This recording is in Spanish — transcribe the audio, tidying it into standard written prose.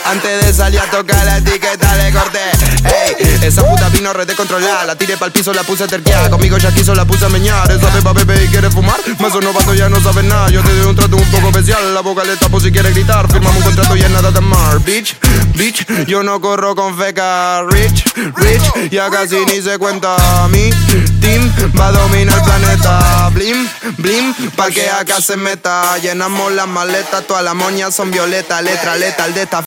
Antes de salir a tocar la etiqueta le corté. Ey, esa puta vino re descontrolada. La tiré pa'l piso, la puse a terquear. Conmigo ya quiso, la puse a meñar. Esa pepa bebé y quiere fumar. Más o novato ya no sabe nada. Yo te doy un trato un poco especial. La boca le tapo si quiere gritar. Firmamos un contrato y es nada de mar. Bitch, yo no corro con feca. Rich, ya casi ni se cuenta. Mi team va a dominar el planeta. Blim, pa' que acá se meta. Llenamos las maletas, todas las moñas son violetas. Letra letal de esta